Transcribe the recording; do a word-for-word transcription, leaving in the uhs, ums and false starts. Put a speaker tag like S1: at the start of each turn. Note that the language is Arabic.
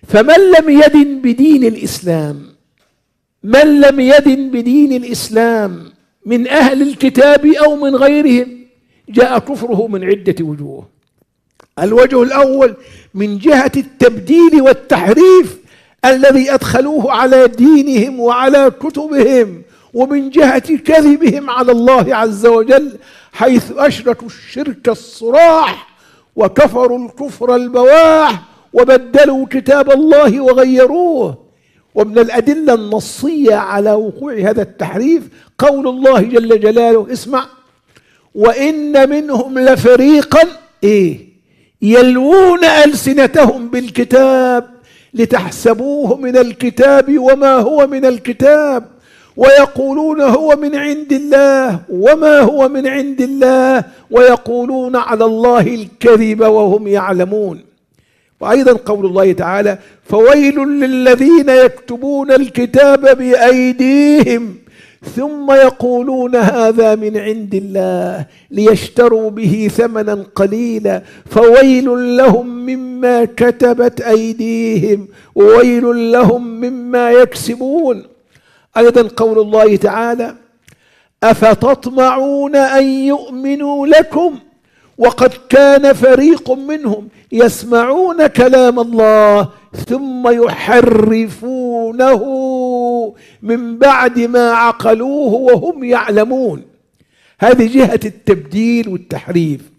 S1: فمن لم يدن بدين الإسلام من لم يدن بدين الإسلام من أهل الكتاب أو من غيرهم جاء كفره من عدة وجوه. الوجه الأول من جهة التبديل والتحريف الذي أدخلوه على دينهم وعلى كتبهم، ومن جهة كذبهم على الله عز وجل، حيث أشركوا الشرك الصراح وكفروا الكفر البواح وبدلوا كتاب الله وغيروه. ومن الأدلة النصية على وقوع هذا التحريف قول الله جل جلاله، اسمع: وإن منهم لفريقا إيه يلوون ألسنتهم بالكتاب لتحسبوه من الكتاب وما هو من الكتاب ويقولون هو من عند الله وما هو من عند الله ويقولون على الله الكذب وهم يعلمون. وأيضا قول الله تعالى: فويل للذين يكتبون الكتاب بأيديهم ثم يقولون هذا من عند الله ليشتروا به ثمنا قليلا فويل لهم مما كتبت أيديهم وويل لهم مما يكسبون. أيضا قول الله تعالى: أفتطمعون أن يؤمنوا لكم وقد كان فريق منهم يسمعون كلام الله ثم يحرفونه من بعد ما عقلوه وهم يعلمون. هذه جهة التبديل والتحريف.